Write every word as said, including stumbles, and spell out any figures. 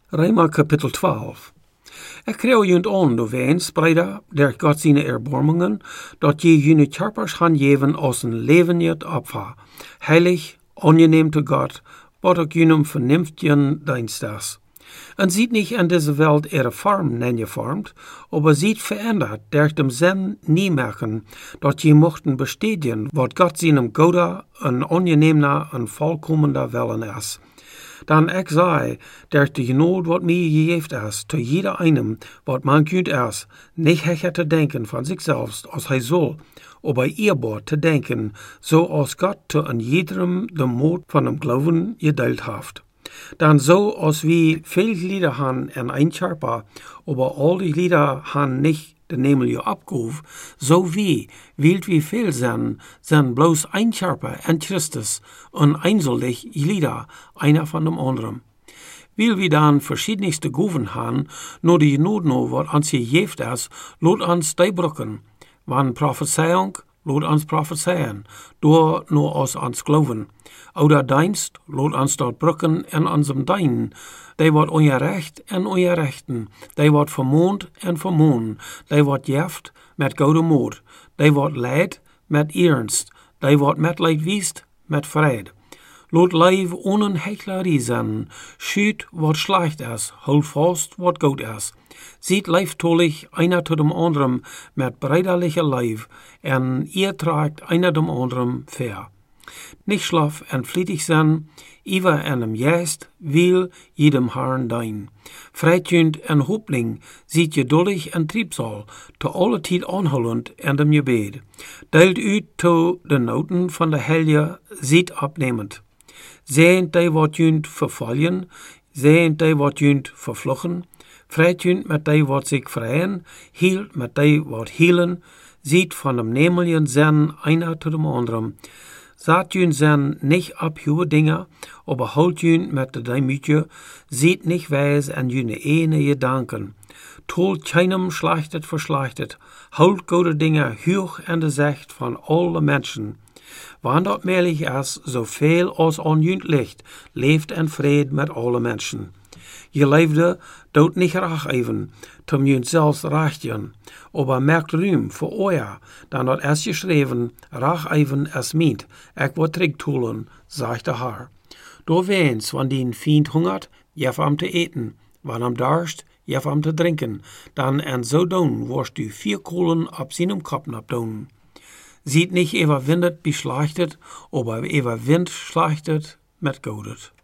Römer Kapitel twaalf. Ik kreeg junt on de wens, breder, der Gott seine Erbarmungen, dat je jene Körpers han geven als een levendig Opfer, heilig, angenehm zu Gott, wat ook jenem vernünftigen Dienst ist. En ziet nicht in deze Welt ihre Form nengeformt, aber ziet verändert, durch dem Sinn nie merken, dat je mochten bestätigen, wat Gott seinem Gouda en angenehmer en vollkommender Willen ist. Dan ik zei, durch die Genot wat mir gegeven is, zu jeder einem, wat man kunt is, nicht hecher te denken van zichzelf als hij soll, aber eerbaar te denken, so als Gott zu an jedem de Mut van dem Glauben gedeelt heeft. Dan so als wie veel Lieder han en ein Körper, aber all die Lieder han nicht den Himmel je abgehoven, so wie, wild wie viel zijn, zijn bloß ein Körper en Christus und einzellig Lieder, einer von dem anderen. Weil wir dann verschiedenste Goven han, nur die Not no, wat uns gegeven is, lot uns die brücken. Wann Prophezeiung, lot uns prophezeien, door nur aus uns glauben. Oder Dienst, lot uns dort brücken en unserem Deinen. Die wordt ongerecht en ongerechten. Die wordt vermoond en vermoon. Die wordt jeft met goede moed. Die wordt leid met ernst. Die wordt met leidwiest met vrede. Lot leif ohne Hechlerie zijn. Schüt wat schlecht is. Hold vast wat goed is. Ziet leiftolig einer zu dem anderen met breiderlicher Leif. En ihr tragt einer dem anderen fair. Nicht schlaf en vlietig zijn, iwer en hem juist, wil jedem Herrn dein. Freitjünd en hoopling, ziet je dullig en triebsal, te alle tijd aanhoudend en dem gebed. Deilt u to de noten van de helje, ziet opnemend. Zijnd die wat jünd vervallen, zijnd die wat jünd vervlochten, freitjünd met die wat zich vrijen, hield met die wat hielen, ziet van dem nemeljen zijn einer to dem anderen. Saat jün zijn nicht ab hohe Dinger, aber holt jün met de Demütje, sieht nicht weis an jüne ene Gedanken. Tolt keinem schlechtet verschlechtet, holt gute Dinger hoch an de Sicht von alle Menschen. Wann dort mehrlich is, so viel als an jünt licht, leeft en Fried met alle Menschen. Je leefde, doet nicht rach even, zum jünt selbst rachtjen, aber merkt Rühm für euer, dan dat es geschreven, rach even es meent, ek wat trigtoelen, sagt der Herr. Do wens, wann dien Feind hungert, jef am te eten, wann am darst, jef am te drinken, dan en so doen, worst du vier Kohlen ab seinem Kopf abdoen. Sieht nicht ewer windet beschlechtet, aber ewer Wind schlechtet met godet.